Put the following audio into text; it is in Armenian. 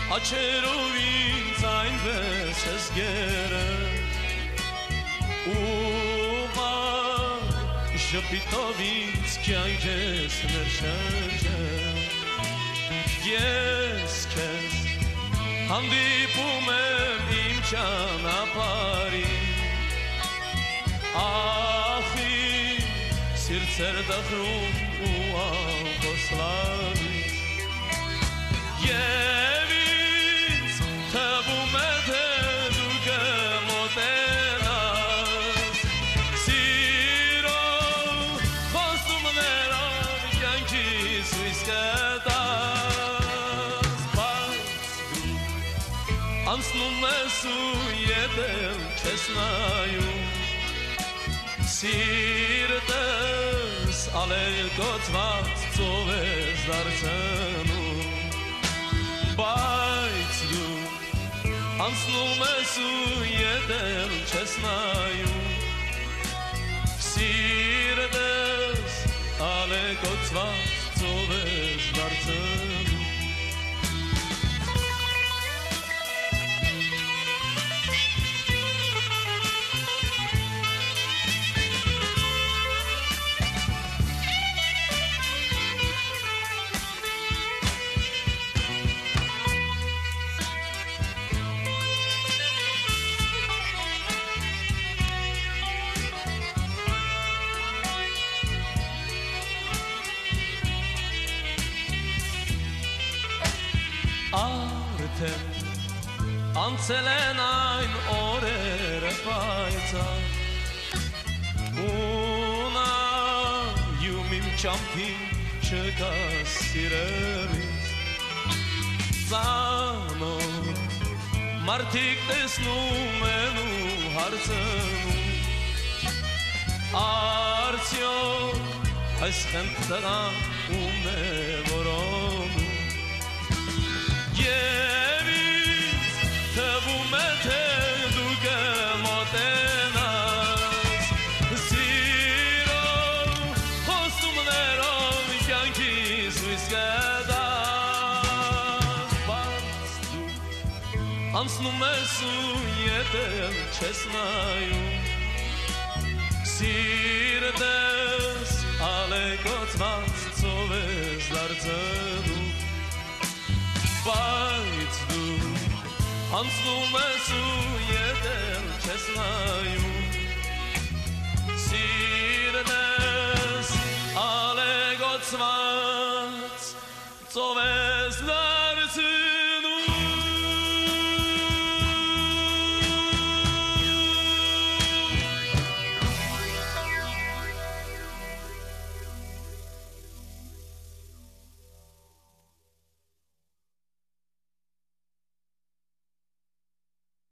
Աչերով ինձ այնպես ես գերել Ուղղար ժպիտով ինձ կյանք ես ներշնչել Ես քեզ հանդիպում եմ իմ ճանապարհին Ախի սիրտեր դխրում ու ախոսլալից Եվ ինձ թվում է թե դու կմոտենաս Սիրով խոստումներով կյանքիս հույս կտաս Բայց դու անցնում ես ու ետել չես նայում Սիրտս ալեկոծված ծով ես դարձնում Բայց դու անցնում ես ու ետել չես նայում Սիրտս ալեկոծված ծով ես դարձնում Արդեն անցել են այն օրերը պայծառ ու նայում իմ ճամփին չկա սիրելիս Ծանոթ մարդիկ տեսնում են ու հարցնում Արդյոք այս խնդրան ում է որոնում Եվ ինձ թվում է թե դու կմոտենաս Սիրով խոստումներով կյանքիս հույս կտաս Բայց դու անցնում ես ու ետել չես նայում Սիրտս ալեկոծված ծով ես դարձնում Բայց դու անցնում ես ու ետել չես նայում Սիրտս ալեկոծված ծով